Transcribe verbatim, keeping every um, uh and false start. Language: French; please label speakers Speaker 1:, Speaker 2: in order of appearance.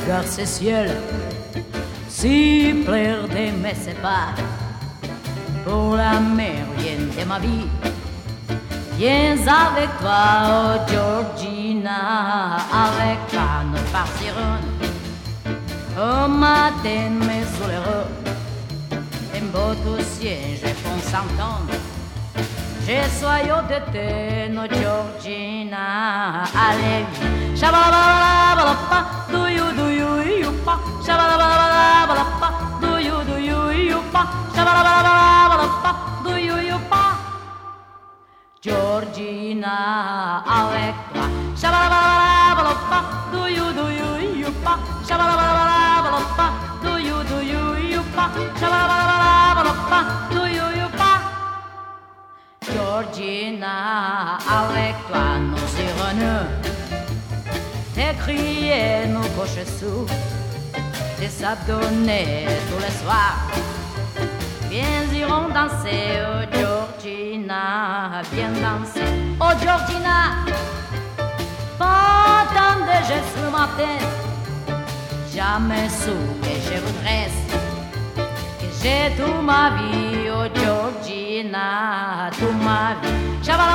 Speaker 1: car ce ciel si plaire d'aimer c'est pas pour la mérienne de ma vie. Viens avec toi, oh Georgina, avec toi nous partirons au matin mais soleureux. Un beau ciel, je pense entendre. Je sois de te, no Georgina, allez, shabalabalaba, do you, do you, you pa, shabalabalaba, do you, do you, you pa, shabalabalaba, do you, you pa, Georgina, avec toi, shabalabalaba, do you, do you, you pa, shabalabalaba, do you, do you, you pa, shabalabalaba, do you, you pa. Georgina, avec toi nous irons t'écrier nos poches sous, te s'abdonner tous les soirs. Viens irons danser, oh Georgina, viens danser, oh Georgina. Pendant des gestes le matin, jamais sous que je voudrais. J'ai toute ma vie, oh Georgina, toute ma vie.